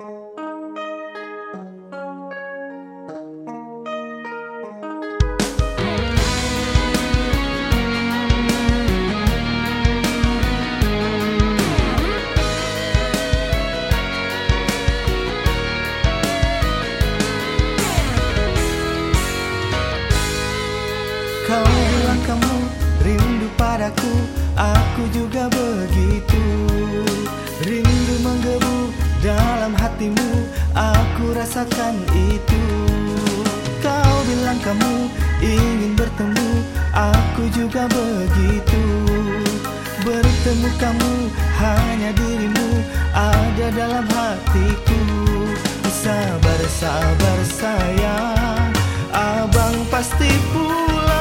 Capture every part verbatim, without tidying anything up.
Kau bilang kamu rindu padaku, aku juga begitu. Rindu menggebu dalam hatimu, aku rasakan itu. Kau bilang kamu ingin bertemu, aku juga begitu. Bertemu kamu, hanya dirimu ada dalam hatiku. Sabar, sabar sayang, abang pasti pulang.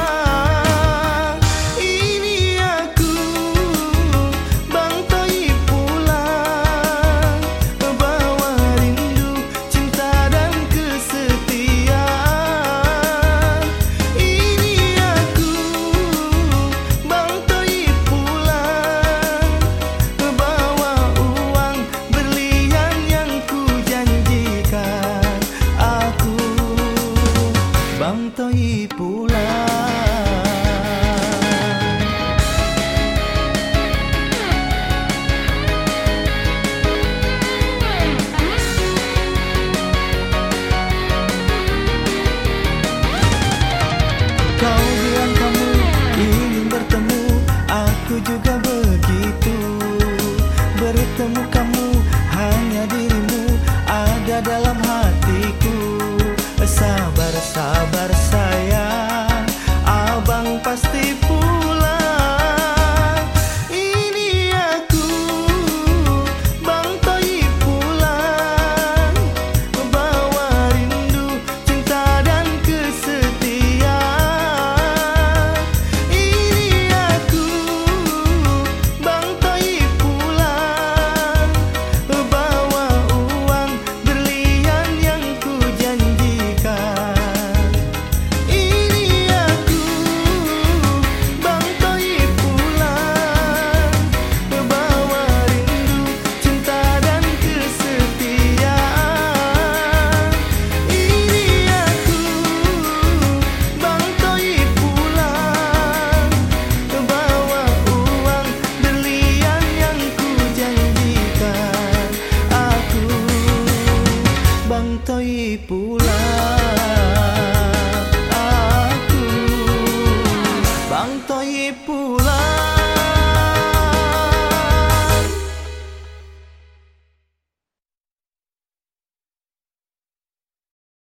Bang Toi pulang. Kau bilang kamu ingin bertemu, aku juga begitu. Bertemu kamu, hanya dirimu ada dalam hati.